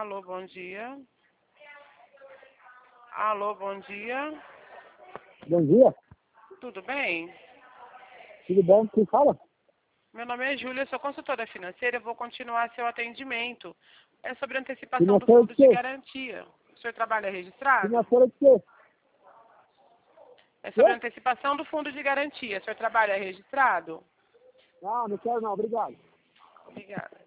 Alô, bom dia. Alô, bom dia. Bom dia, Tudo bem? tudo bom? Quem fala? Meu nome é Júlia, sou consultora financeira. Eu vou continuar seu atendimento. É sobre antecipação do Financeira fundo de de quê? garantia. O senhor trabalha registrado? Financeira de quê? É sobre Quê? antecipação do fundo de garantia. O senhor trabalha registrado? Ah, não quero não, obrigado. Obrigada.